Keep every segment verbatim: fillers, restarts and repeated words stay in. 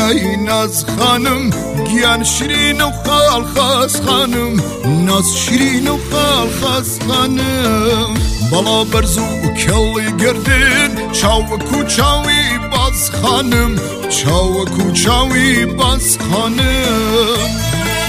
نینای ناز خانم گیان شیرین و خالخاس خانم ناز شیرین و خالخاس خانم بالا برز و کلی گردن چاوکو چاوی باز خانم چاوکو چاوی باز خانم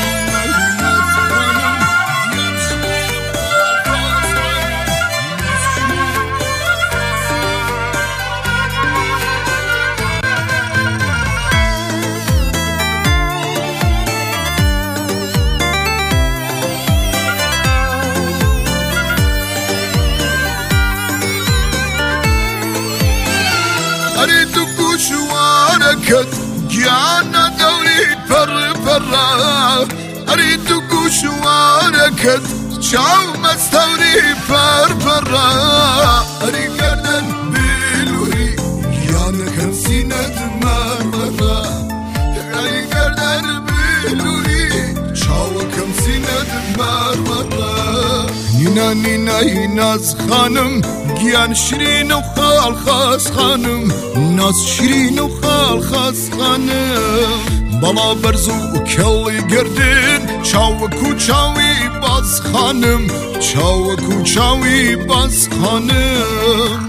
أريد قشواركت جانا دوري بر برا أريد قشواركت شاو مستوري بر برا أريد قردن بلوري جانا كنسينة مرمرا أريد قردن بلوري شاو كنسينة مرمرا نينا نينا ناز خانم گیان شیرین و خالخاس خانم ناز شیرین و خالخاس خانم بالا برز و کلی گردن چاوکو چاوی باز خانم چاوکو چاوی باز خانم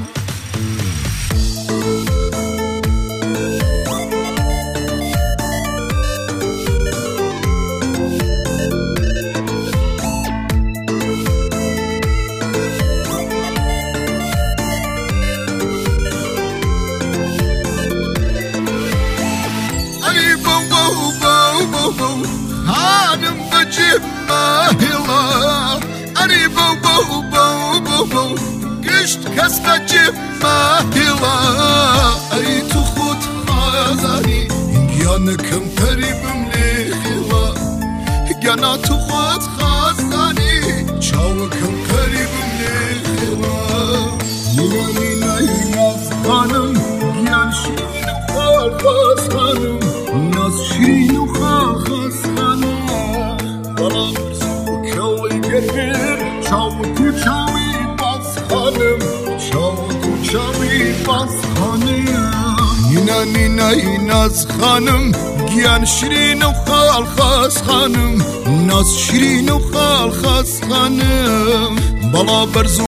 هانم بجيب ماهلا أري بو بو بو بو بو قشت كس بجيب ماهلا أري تخوت خازاني يانكم قريب مليخلا يانا تخوت خازاني شاوكم قريب مليخلا يواني نايناز خانم يان شيرين وخالخاس خانم ناز شيرين وخالخاس خانم بالا برزو كوي قربير شاوكو شاوي باز خانم شاوكو شاوي باز خانم نينا نينا ناز خانم گیان شیرین و خالخاس خانم ناز شیرین و خالخاس خانم بالا برزو